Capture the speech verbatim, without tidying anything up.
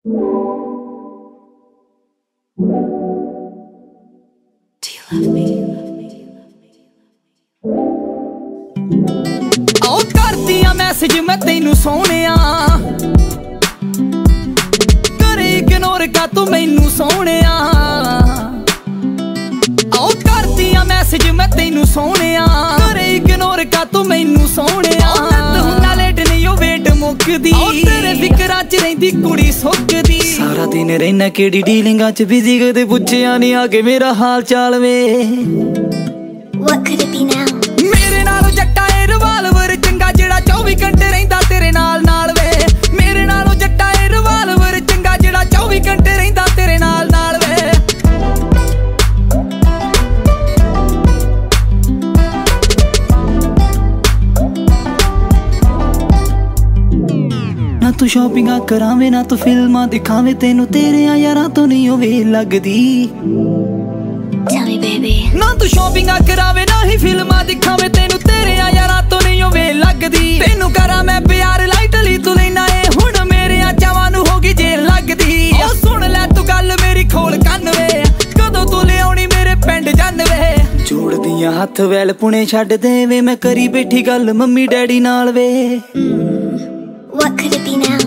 love me? आओ करदियां message मैं तेनू सोहणिया, करे इग्नोर का तू मैनू सोहणिया। आओ करदियां मैसेज मैं तेनू सोहणिया, करे इग्नोर का तू मैनू सोहणिया। हुंदा लेट नहीं ओ वेट मुकदी, तेरे फिकरां च रहिंदी कुड़ी सुकदी। सारा दिन रहना केड़ी डीलिंगां च बिजी, कदे पुछया नहीं आके मेरा हाल चाल वे। What could it be now? मेरे नालों जट्टा ए रिवाल्वर चंगा, जेड़ा चौबी घंटे रहिंदा तेरे नाल नाल वे। मेरे नालों जट्टा ए रिवाल्वर चंगा, जेड़ा चौबी घंटे रहिंदा तेरे नाल नाल वे। ना तू शॉपिंगा करावे, ना तू फिल्मां दिखावे, तेनू तेरे यारां तो नहीं ओ वेल लगदी। Tell me baby। ना तू शॉपिंगा करावे, ना ही फिल्मां दिखावे, तेनू तेरे यारां तो नहीं ओ वेल लगदी। तेनू करा मैं प्यार लाइटली, तू लेना ए हुण मेरे चावां नू होगी जेल लगदी। ओ सुन ले तू गल मेरी खोल कन्न वे, कदों तू ले आउणी मेरे पिंड जन वे। जोड़दियां हत्थ वैल पुणे छड्ड दे वे, मैं करी बैठी गल मम्मी डैडी नाल वे। What could it be now?